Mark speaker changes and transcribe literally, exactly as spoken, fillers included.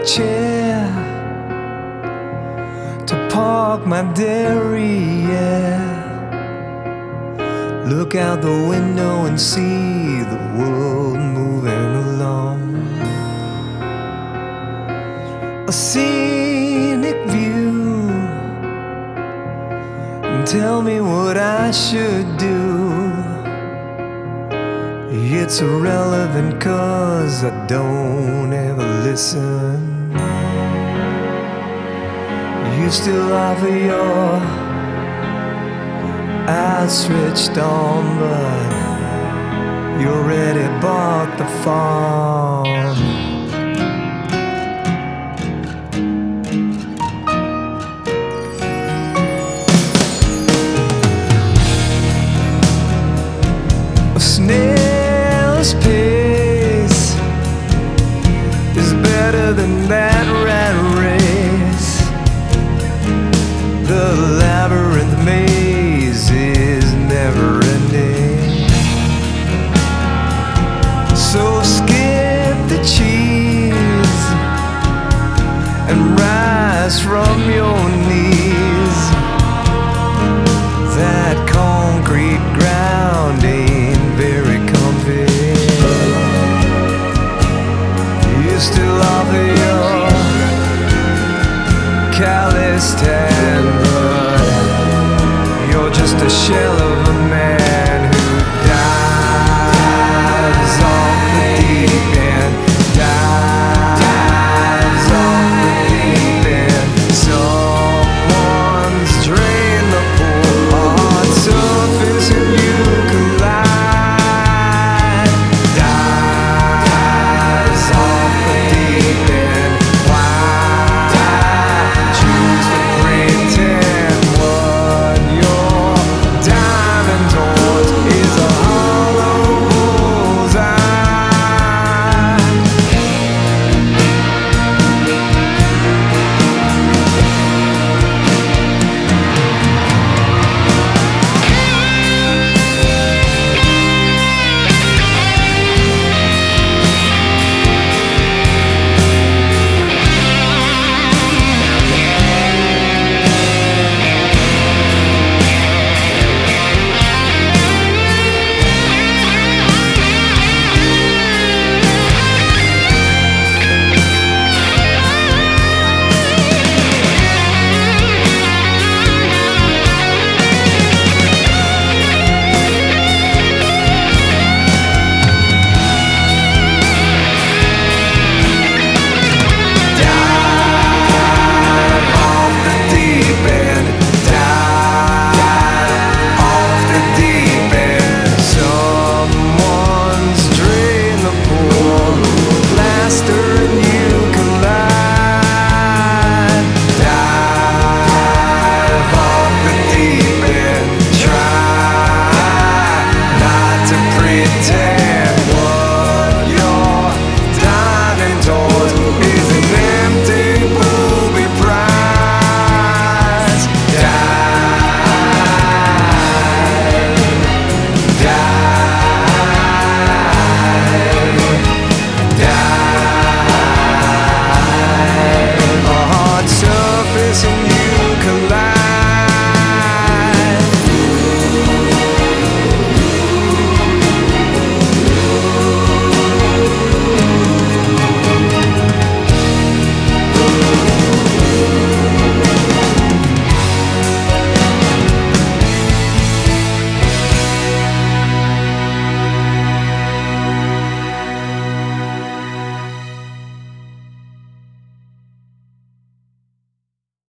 Speaker 1: chair to park my derriere. Look out the window and see the world moving along. A scenic view, and tell me what I should do. It's irrelevant 'cause I don't ever listen. You still offer your outstretched arm, but you already bought the farm. A snail's pace is better than that rat race. The labyrinth maze is never ending. So skip the cheese and rise from your knees. That concrete ground ain't very comfy. You still offer your calloused hand, but you're just a shell of a man.